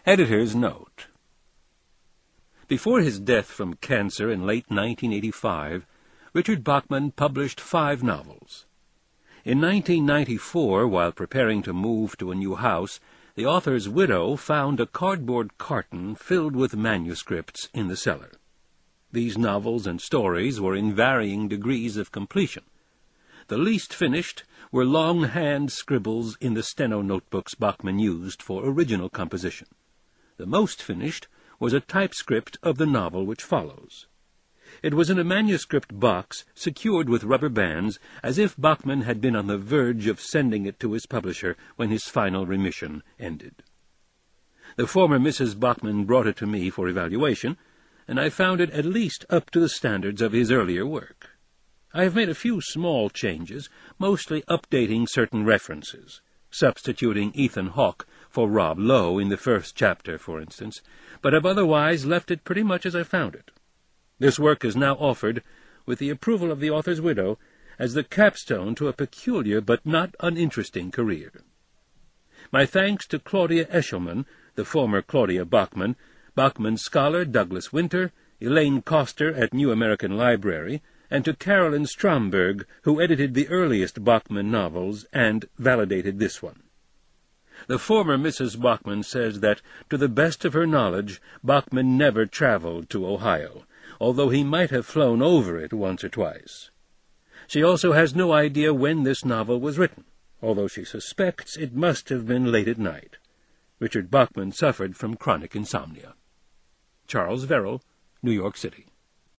Editor's note. Before his death from cancer in late 1985, Richard Bachman published 5 novels. In 1994, while preparing to move to a new house, the author's widow found a cardboard carton filled with manuscripts in the cellar. These novels and stories were in varying degrees of completion. The least finished were longhand scribbles in the steno notebooks Bachman used for original composition. The most finished was a typescript of the novel which follows. It was in a manuscript box secured with rubber bands, as if Bachman had been on the verge of sending it to his publisher when his final remission ended. The former Mrs. Bachman brought it to me for evaluation, and I found it at least up to the standards of his earlier work. I have made a few small changes, mostly updating certain references, substituting Ethan Hawke for Rob Lowe in the first chapter, for instance, but have otherwise left it pretty much as I found it. This work is now offered, with the approval of the author's widow, as the capstone to a peculiar but not uninteresting career. My thanks to Claudia Eshelman, the former Claudia Bachman, Bachman's scholar Douglas Winter, Elaine Coster at New American Library, and to Carolyn Stromberg, who edited the earliest Bachman novels and validated this one. The former Mrs. Bachman says that, to the best of her knowledge, Bachman never traveled to Ohio, although he might have flown over it once or twice. She also has no idea when this novel was written, although she suspects it must have been late at night. Richard Bachman suffered from chronic insomnia. Charles Verrill, New York City.